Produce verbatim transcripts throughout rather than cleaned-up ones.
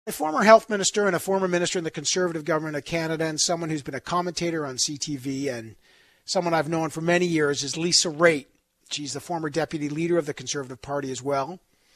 A former health minister and a former minister in the Conservative government of Canada, and someone who's been a commentator on C T V, and someone I've known for many years is Lisa Raitt. She's the former deputy leader of the Conservative Party as well.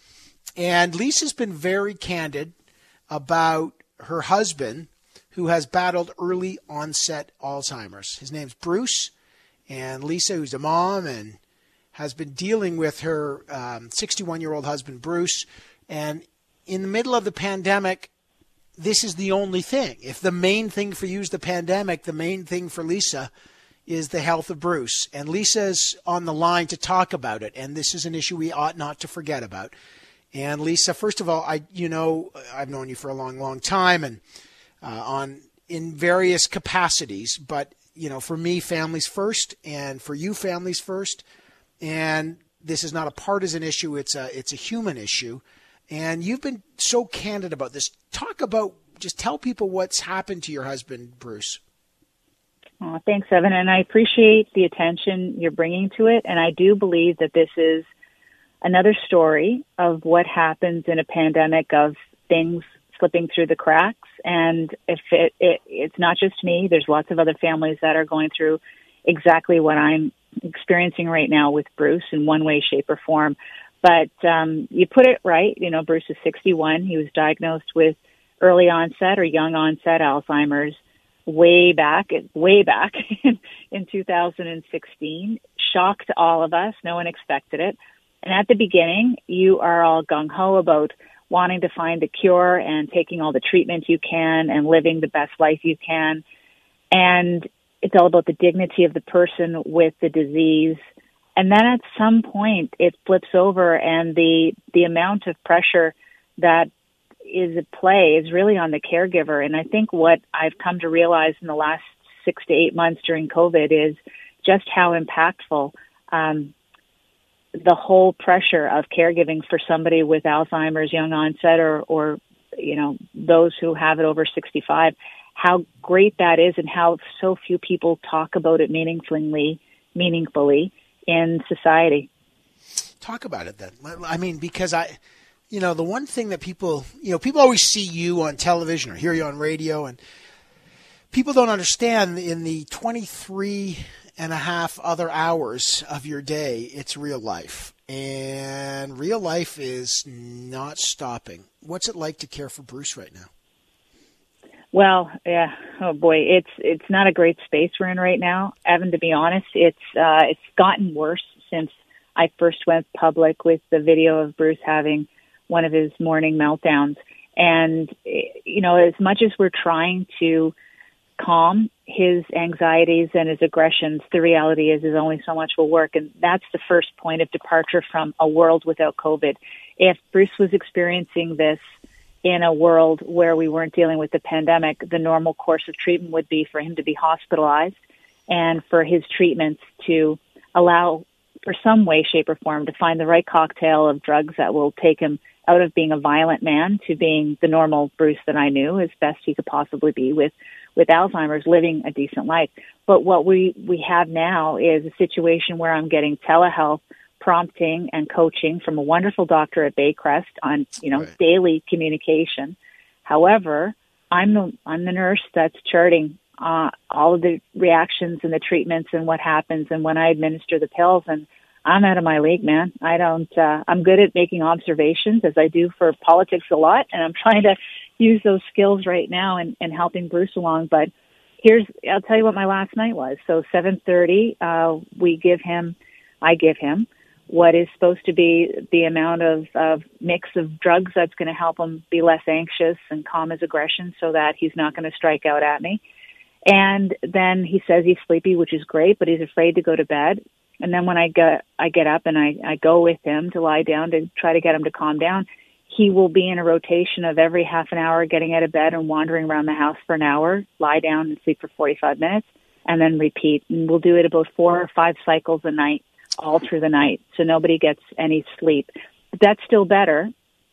And Lisa's been very candid about her husband, who has battled early onset Alzheimer's. His name's Bruce, and Lisa, who's a mom and has been dealing with her um, sixty-one-year-old husband, Bruce. And in the middle of the pandemic, this is the only thing. If the main thing for you is the pandemic, the main thing for Lisa is the health of Bruce. And Lisa's on the line to talk about it, and this is an issue we ought not to forget about. And Lisa, first of all, I you know, I've known you for a long, long time, and uh, on in various capacities. But, you know, for me, families first, and for you, families first. And this is not a partisan issue. It's a, it's a human issue. And you've been so candid about this. Talk about, just tell people what's happened to your husband, Bruce. Oh, thanks, Evan. And I appreciate the attention you're bringing to it. And I do believe that this is another story of what happens in a pandemic, of things slipping through the cracks. And if it, it it's not just me, there's lots of other families that are going through exactly what I'm experiencing right now with Bruce in one way, shape, or form. But um, you put it right. You know, Bruce is sixty-one. He was diagnosed with early onset or young onset Alzheimer's way back, way back in, in two thousand sixteen. Shocked all of us. No one expected it. And at the beginning, you are all gung-ho about wanting to find a cure and taking all the treatment you can and living the best life you can. And it's all about the dignity of the person with the disease. And then at some point it flips over, and the, the amount of pressure that is at play is really on the caregiver. And I think what I've come to realize in the last six to eight months during COVID is just how impactful um, the whole pressure of caregiving for somebody with Alzheimer's, young onset, or, or, you know, those who have it over sixty-five, how great that is, and how so few people talk about it meaningfully, meaningfully in society. Talk about it then. I mean, because I, you know, the one thing that people, you know, people always see you on television or hear you on radio, and people don't understand in the twenty-three and a half other hours of your day, it's real life. And real life is not stopping. What's it like to care for Bruce right now? Well, yeah, oh boy, it's it's not a great space we're in right now, Evan. To be honest, it's uh, it's gotten worse since I first went public with the video of Bruce having one of his morning meltdowns. And you know, as much as we're trying to calm his anxieties and his aggressions, the reality is, is only so much will work, and that's the first point of departure from a world without COVID. If Bruce was experiencing this in a world where we weren't dealing with the pandemic, the normal course of treatment would be for him to be hospitalized, and for his treatments to allow, for some way, shape, or form, to find the right cocktail of drugs that will take him out of being a violent man to being the normal Bruce that I knew, as best he could possibly be with, with Alzheimer's, living a decent life. But what we, we have now is a situation where I'm getting telehealth prompting and coaching from a wonderful doctor at Baycrest on, you know, right. daily communication. However, I'm the, I'm the nurse that's charting uh, all of the reactions and the treatments and what happens and when I administer the pills. And I'm out of my league, man. I don't, uh, I'm good at making observations, as I do for politics a lot. And I'm trying to use those skills right now and, and helping Bruce along. But here's, I'll tell you what my last night was. So seven thirty, uh, we give him, I give him what is supposed to be the amount of, of mix of drugs that's going to help him be less anxious and calm his aggression so that he's not going to strike out at me. And then he says he's sleepy, which is great, but he's afraid to go to bed. And then when I get, I get up and I, I go with him to lie down to try to get him to calm down, he will be in a rotation of every half an hour getting out of bed and wandering around the house for an hour, lie down and sleep for forty-five minutes, and then repeat. And we'll do it about four or five cycles a night, all through the night, so nobody gets any sleep. But that's still better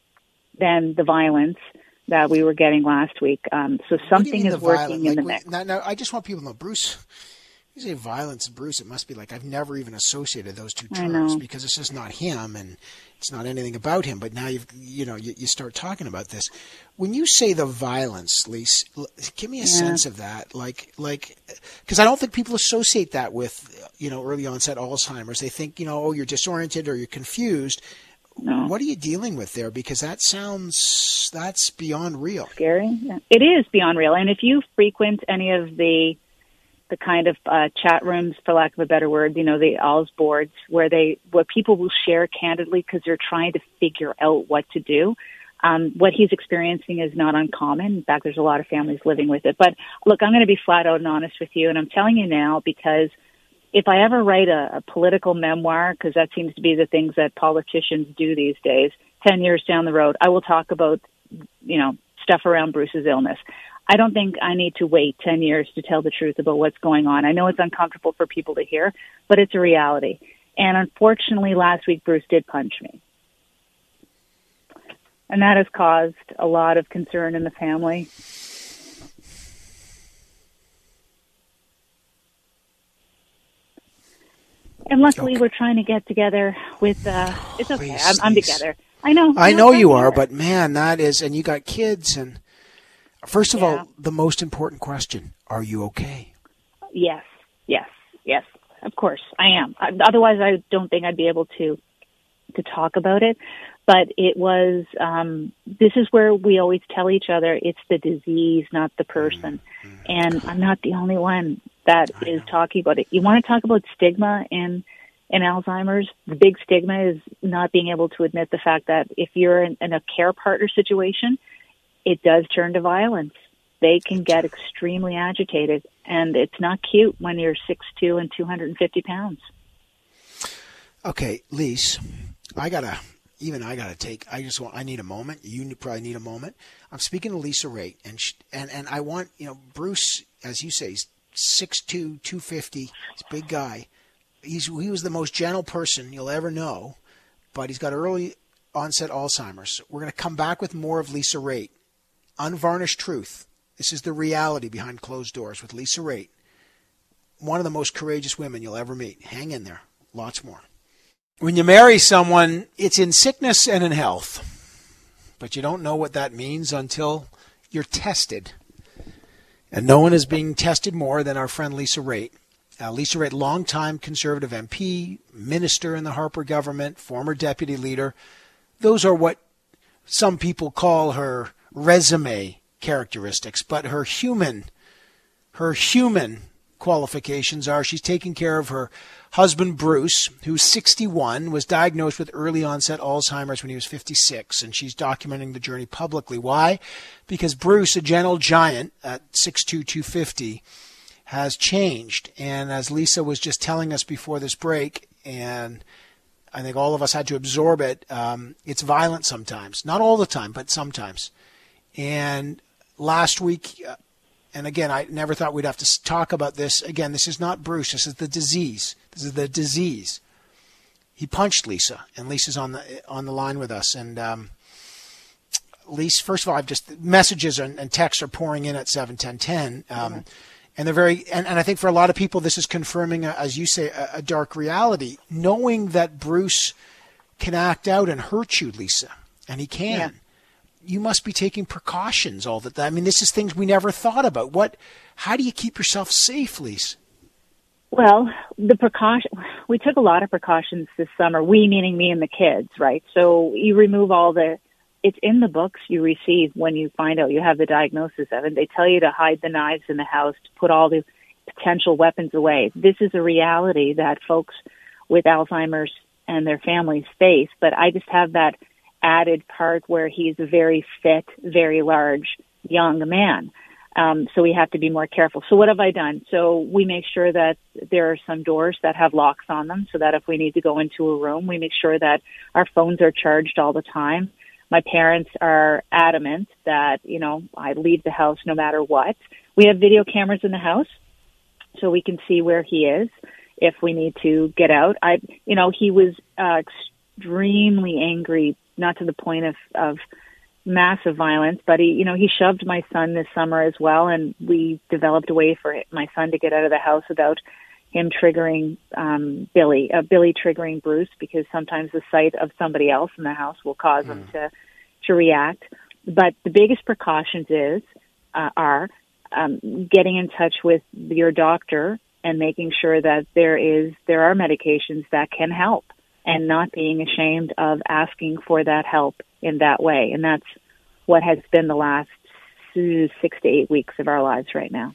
than the violence that we were getting last week. Um, so something is working violent? in like, the mix. Now, now, I just want people to know, Bruce You say violence, Bruce, it must be like I've never even associated those two terms because it's just not him and it's not anything about him. But now you've, you know, you, you start talking about this. When you say the violence, Lise, give me a yeah. sense of that. Like, like, because I don't think people associate that with, you know, early onset Alzheimer's. They think, you know, oh, you're disoriented or you're confused. No. What are you dealing with there? Because that sounds, that's beyond real. Scary. Yeah. It is beyond real. And if you frequent any of the the kind of uh, chat rooms, for lack of a better word, you know, the Alz boards, where they, where people will share candidly because they're trying to figure out what to do. Um, what he's experiencing is not uncommon. In fact, there's a lot of families living with it. But look, I'm going to be flat out and honest with you, and I'm telling you now because if I ever write a, a political memoir, because that seems to be the things that politicians do these days, ten years down the road, I will talk about, you know, stuff around Bruce's illness. I don't think I need to wait ten years to tell the truth about what's going on. I know it's uncomfortable for people to hear, but it's a reality. And unfortunately, last week, Bruce did punch me. And that has caused a lot of concern in the family. And luckily, okay. we're trying to get together with, uh, it's okay, please, I'm, I'm together. I know. I know you are, but man, that is, and you got kids and... First of yeah. all, the most important question, are you okay? Yes, yes, yes, of course, I am. Otherwise, I don't think I'd be able to to talk about it. But it was, um, this is where we always tell each other it's the disease, not the person. Mm-hmm. And I'm not the only one that I is know. talking about it. You want to talk about stigma in, in Alzheimer's? The big stigma is not being able to admit the fact that if you're in, in a care partner situation, it does turn to violence. They can get extremely agitated, and it's not cute when you're six foot two and two hundred fifty pounds. Okay, Lise, I gotta, even I gotta take, I just want, I need a moment. You probably need a moment. I'm speaking to Lisa Raitt, and she, and, and I want, you know, Bruce, as you say, he's six foot two, two fifty, he's a big guy. He's, he was the most gentle person you'll ever know, but he's got early onset Alzheimer's. We're going to come back with more of Lisa Raitt. Unvarnished truth. This is the reality behind closed doors with Lisa Raitt. One of the most courageous women you'll ever meet. Hang in there. Lots more. When you marry someone, it's in sickness and in health. But you don't know what that means until you're tested. And no one is being tested more than our friend Lisa Raitt. Uh, Lisa Raitt, longtime Conservative M P, minister in the Harper government, former deputy leader. Those are what some people call her resume characteristics, but her human, her human qualifications are she's taking care of her husband, Bruce, who's sixty-one, was diagnosed with early onset Alzheimer's when he was fifty-six, and she's documenting the journey publicly. Why? Because Bruce, a gentle giant at six foot two, two fifty, has changed. And as Lisa was just telling us before this break, and I think all of us had to absorb it, um, it's violent sometimes. Not all the time, but sometimes. And last week, uh, and again, I never thought we'd have to talk about this. Again, this is not Bruce. This is the disease. This is the disease. He punched Lisa, and Lisa's on the on the line with us. And um, Lisa, first of all, I've just messages and, and texts are pouring in at seven ten ten, um, mm-hmm. and they're very. And, and I think for a lot of people, this is confirming, a, as you say, a, a dark reality. Knowing that Bruce can act out and hurt you, Lisa, and he can. Yeah. You must be taking precautions all the time. I mean, this is things we never thought about. What? How do you keep yourself safe, Lise? Well, the precaution, we took a lot of precautions this summer, we meaning me and the kids, right? So you remove all the, it's in the books you receive when you find out you have the diagnosis of it. They tell you to hide the knives in the house, to put all the potential weapons away. This is a reality that folks with Alzheimer's and their families face, but I just have that added part where he's a very fit, very large young man. Um, so we have to be more careful. So what have I done? So we make sure that there are some doors that have locks on them so that if we need to go into a room, we make sure that our phones are charged all the time. My parents are adamant that, you know, I leave the house no matter what. We have video cameras in the house so we can see where he is if we need to get out. I, you know, he was uh, extremely angry, not to the point of, of massive violence, but he, you know, he shoved my son this summer as well, and we developed a way for my son to get out of the house without him triggering um, Billy, uh, Billy triggering Bruce, because sometimes the sight of somebody else in the house will cause mm. him to to react. But the biggest precautions is uh, are um, getting in touch with your doctor and making sure that there is there are medications that can help, and not being ashamed of asking for that help in that way. And that's what has been the last six to eight weeks of our lives right now.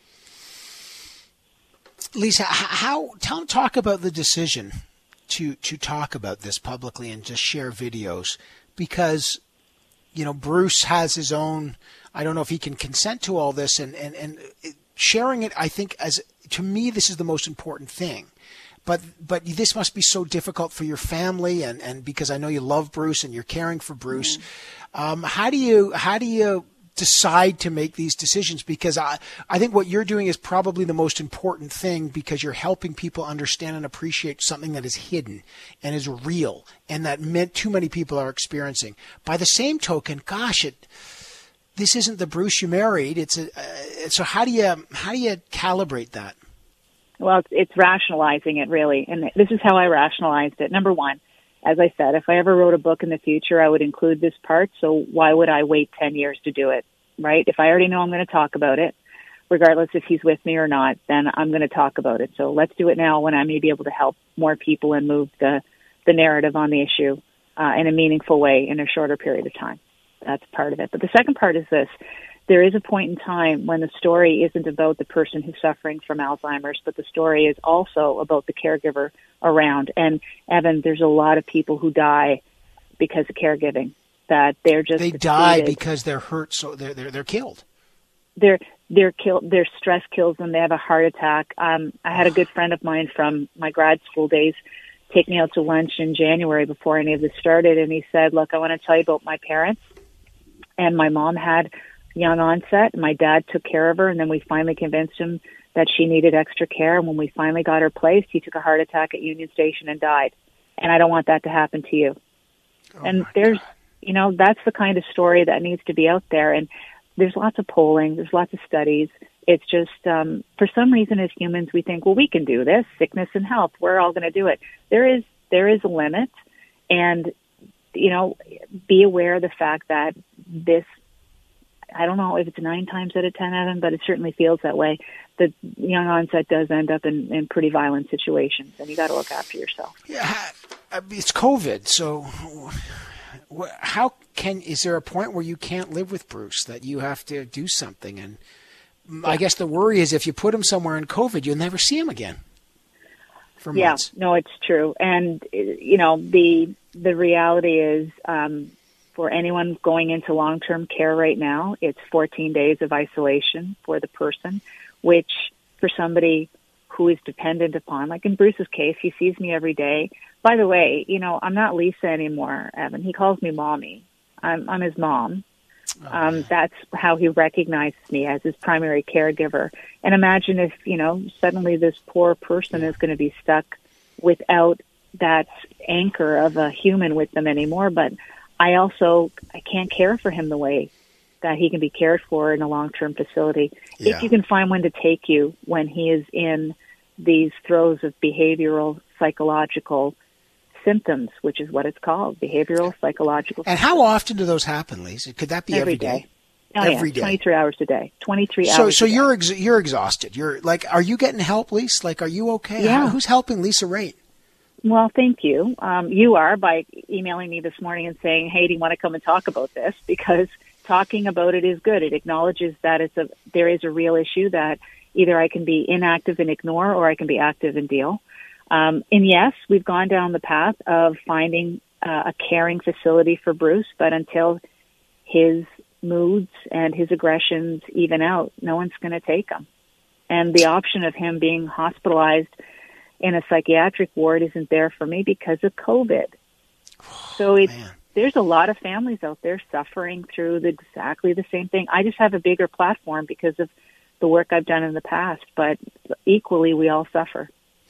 Lisa, how tell talk about the decision to to talk about this publicly and just share videos, because you know Bruce has his own. I don't know if he can consent to all this, and and and sharing it. I think as to me, this is the most important thing. But but this must be so difficult for your family, and, and because I know you love Bruce and you're caring for Bruce. Mm-hmm. Um, how do you how do you decide to make these decisions? Because I I think what you're doing is probably the most important thing, because you're helping people understand and appreciate something that is hidden and is real, and that meant too many people are experiencing. By the same token, gosh, it this isn't the Bruce you married. It's a uh, so how do you how do you calibrate that? Well, it's, it's rationalizing it, really. And this is how I rationalized it. Number one, as I said, if I ever wrote a book in the future, I would include this part. So why would I wait ten years to do it, right? If I already know I'm going to talk about it, regardless if he's with me or not, then I'm going to talk about it. So let's do it now, when I may be able to help more people and move the, the narrative on the issue uh, in a meaningful way in a shorter period of time. That's part of it. But the second part is this. There is a point in time when the story isn't about the person who's suffering from Alzheimer's, but the story is also about the caregiver around. And Evan, there's a lot of people who die because of caregiving, that they're just they depleted. die because they're hurt, so they're they're they're killed. They're they're killed. Their stress kills them. They have a heart attack. Um, I had a good friend of mine from my grad school days take me out to lunch in January before any of this started, and he said, "Look, I want to tell you about my parents." And my mom had young onset. My dad took care of her, and then we finally convinced him that she needed extra care. And when we finally got her placed, he took a heart attack at Union Station and died. And I don't want that to happen to you. Oh and there's, God. you know, that's the kind of story that needs to be out there. And there's lots of polling. There's lots of studies. It's just, um, for some reason as humans, we think, well, we can do this. Sickness and health, we're all going to do it. There is, there is a limit. And, you know, be aware of the fact that this, I don't know if it's nine times out of ten, Evan, but it certainly feels that way. The young onset does end up in, in pretty violent situations, and you got to look after yourself. Yeah, it's COVID, so how can, is there a point where you can't live with Bruce, that you have to do something? And yeah. I guess the worry is if you put him somewhere in COVID, you'll never see him again for months. Yeah, no, it's true. And, you know, the the reality is, um, for anyone going into long-term care right now, it's fourteen days of isolation for the person, which for somebody who is dependent upon, like in Bruce's case, he sees me every day. By the way, you know, I'm not Lisa anymore, Evan. He calls me mommy. I'm, I'm his mom. Oh, um, that's how he recognizes me, as his primary caregiver. And imagine if, you know, suddenly this poor person is going to be stuck without that anchor of a human with them anymore. But I also, I can't care for him the way that he can be cared for in a long-term facility. Yeah. If you can find when to take you when he is in these throes of behavioral, psychological symptoms, which is what it's called, behavioral, psychological And symptoms. How often do those happen, Lisa? Could that be every, every day? day? Oh, every yeah, day. twenty-three hours a day. twenty-three so, hours So a day. you're ex- you're exhausted. You're like, are you getting help, Lisa? Like, are you okay? Yeah. How, who's helping Lisa Raitt? Well, thank you. Um, you are, by emailing me this morning and saying, hey, do you want to come and talk about this? Because talking about it is good. It acknowledges that it's a there is a real issue that either I can be inactive and ignore, or I can be active and deal. Um, and yes, we've gone down the path of finding uh, a caring facility for Bruce, but until his moods and his aggressions even out, no one's going to take him. And the option of him being hospitalized in a psychiatric ward isn't there for me because of COVID. So it's, Man. There's a lot of families out there suffering through the, exactly the same thing. I just have a bigger platform because of the work I've done in the past, but equally we all suffer.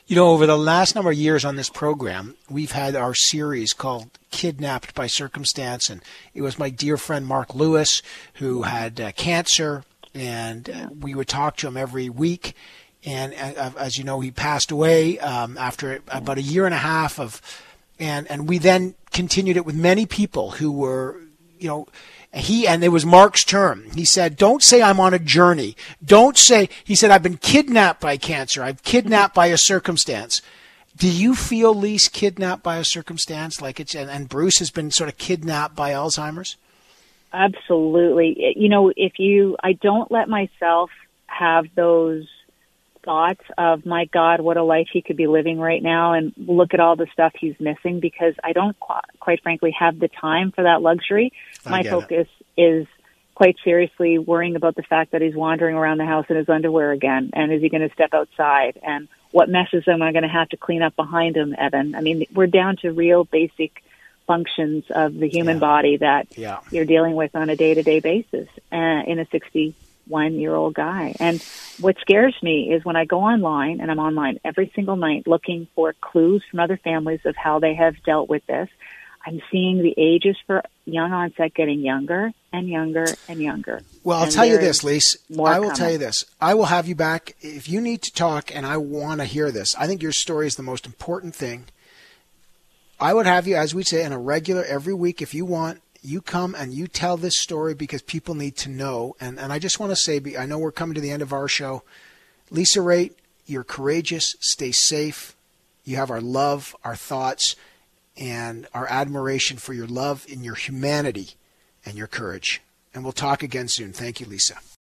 You know, over the last number of years on this program, we've had our series called Kidnapped by Circumstance, and it was my dear friend Mark Lewis who had uh, cancer, and uh, we would talk to him every week. And uh, as you know, he passed away um, after about a year and a half of, and and we then continued it with many people who were, you know, he, and it was Mark's term. He said, don't say I'm on a journey. Don't say, he said, I've been kidnapped by cancer. I'm kidnapped by a circumstance. Do you feel, Lise, kidnapped by a circumstance like it's, and, and Bruce has been sort of kidnapped by Alzheimer's? Absolutely. You know, if you, I don't let myself have those thoughts of, my God, what a life he could be living right now, and look at all the stuff he's missing, because I don't, quite frankly, have the time for that luxury. My focus it. is quite seriously worrying about the fact that he's wandering around the house in his underwear again, and is he going to step outside, and what messes am I going to have to clean up behind him, Evan? I mean, we're down to real basic functions of the human yeah. body that yeah. you're dealing with on a day-to-day basis uh, in a sixty-one-year-old guy. And what scares me is when I go online, and I'm online every single night looking for clues from other families of how they have dealt with this, I'm seeing the ages for young onset getting younger and younger and younger. Well, I'll and tell you this, Lise. I will coming. tell you this. I will have you back if you need to talk, and I want to hear this. I think your story is the most important thing. I would have you, as we say, in a regular every week if you want. You come and you tell this story because people need to know. And, and I just want to say, I know we're coming to the end of our show. Lisa Raitt, you're courageous. Stay safe. You have our love, our thoughts, and our admiration for your love and your humanity and your courage. And we'll talk again soon. Thank you, Lisa.